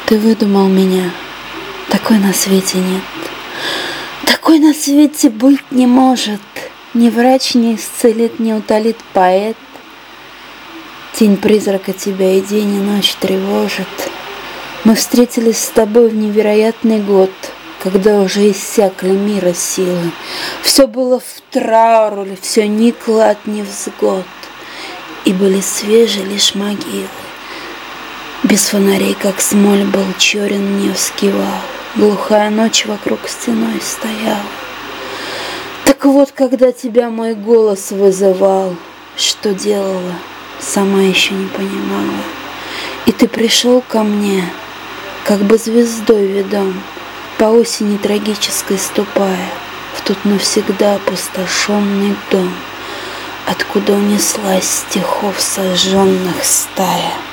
Ты выдумал меня, такой на свете нет. Такой на свете быть не может. Ни врач не исцелит, не утолит поэт. Тень призрака тебя и день, и ночь тревожит. Мы встретились с тобой в невероятный год, когда уже иссякли мира силы. Все было в трауре, все никло от невзгод, и были свежи лишь могилы. Без фонарей, как смоль, был черен Невский вал. Глухая ночь вокруг стеной стояла. Так вот, когда тебя мой голос вызывал, что делала, сама еще не понимала. И ты пришел ко мне, как бы звездой ведом, по осени трагической ступая в тот навсегда опустошенный дом, откуда унеслась стихов сожженных стая.